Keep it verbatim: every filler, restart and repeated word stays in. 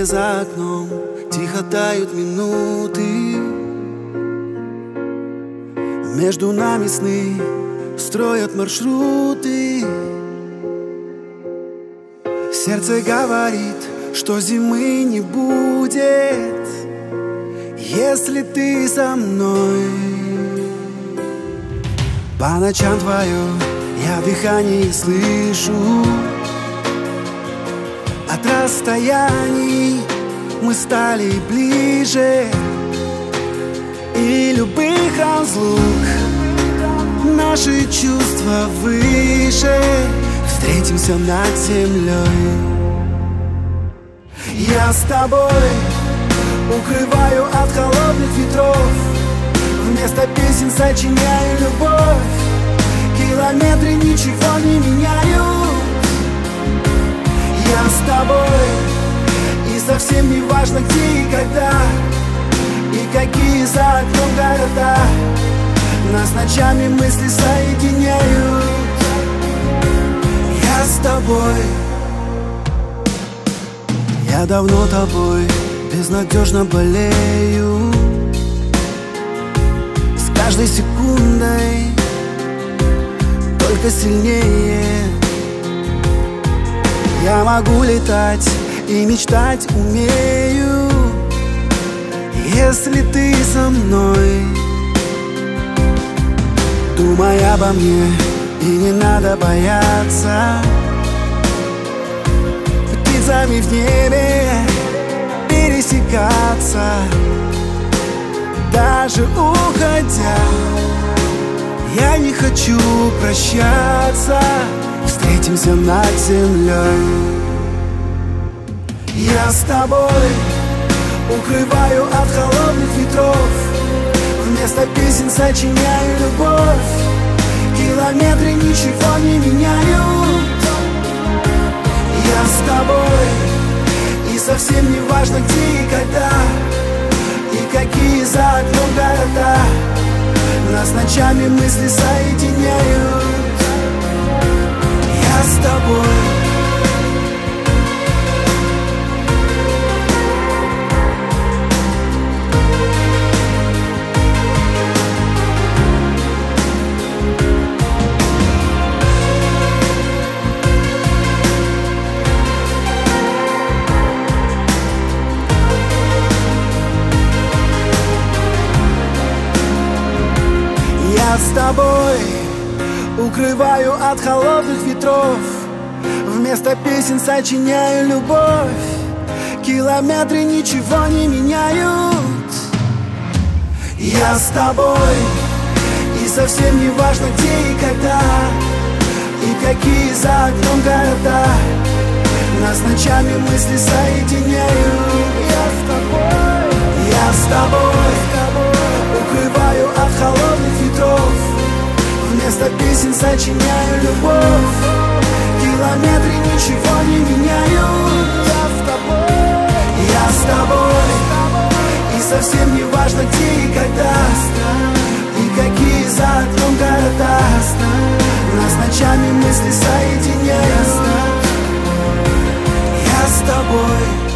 за окном тихо тают минуты. Между нами сны строят маршруты. Сердце говорит, что зимы не будет, если ты со мной. По ночам твое я дыхание слышу. От расстояний мы стали ближе, и любых разлук наши чувства выше. Встретимся над землей. Я с тобой укрываю от холодных ветров, вместо песен сочиняю любовь. Километры ничего не меняют. Я с тобой, и совсем не важно где и когда, и какие за окном города. Нас ночами мысли соединяют. Я с тобой. Я давно тобой безнадежно болею. С каждой секундой только сильнее. Я могу летать и мечтать умею, если ты со мной. Думай обо мне, и не надо бояться. Птицами в небе пересекаться. Даже уходя, я не хочу прощаться. Встретимся над землей. Я с тобой укрываю от холодных ветров, вместо песен сочиняю любовь. Километры ничего не меняют. Я с тобой, и совсем не важно где и когда, и какие за окном города. Нас ночами мысли соединяют. Я с тобой. Я с тобой укрываю от холодных ветров, вместо песен сочиняю любовь. Километры ничего не меняют. Я с тобой, и совсем не важно где и когда, и какие за окном города. Нас ночами мысли соединяют. Я с тобой, я с тобой, укрываю от холодных ветров, вместо песен сочиняю любовь. Километры ничего не меняют. Я с тобой, я с тобой, и совсем не важно где и когда, и какие за окном города. Нас ночами мысли соединяют. Я с тобой.